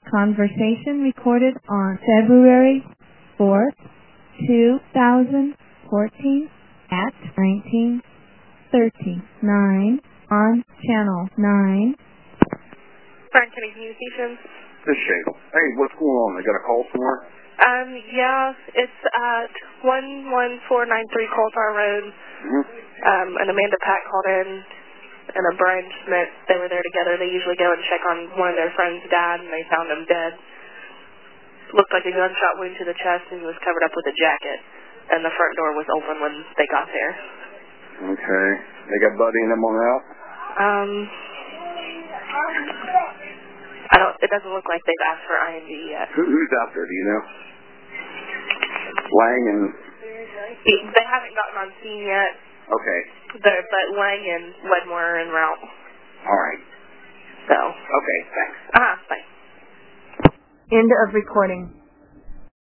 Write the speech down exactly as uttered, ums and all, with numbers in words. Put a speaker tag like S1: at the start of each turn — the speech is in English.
S1: Conversation recorded on February fourth, two thousand fourteen at nineteen thirty-nine on Channel nine.
S2: Bryan County Communications.
S3: This is Shane. Hey, what's going on? I got a call somewhere?
S2: Um, yeah, it's at one one four nine three Coulthard Road.
S3: Mm-hmm.
S2: Um, and Amanda Pat called in, and a Brian Smith, they were there together. They usually go and check on one of their friends' dad, and they found him dead. Looked like a gunshot wound to the chest, and he was covered up with a jacket. And the front door was open when they got there.
S3: Okay. They got Buddy and them on out?
S2: Um, I don't, it doesn't look like they've asked for I N D yet.
S3: Who, who's out there, do you know? Lang and...
S2: They haven't gotten on scene yet.
S3: Okay.
S2: They're, but Lang and Wedmore are en route.
S3: All right.
S2: So.
S3: Okay, thanks.
S2: Uh-huh, bye.
S1: End of recording.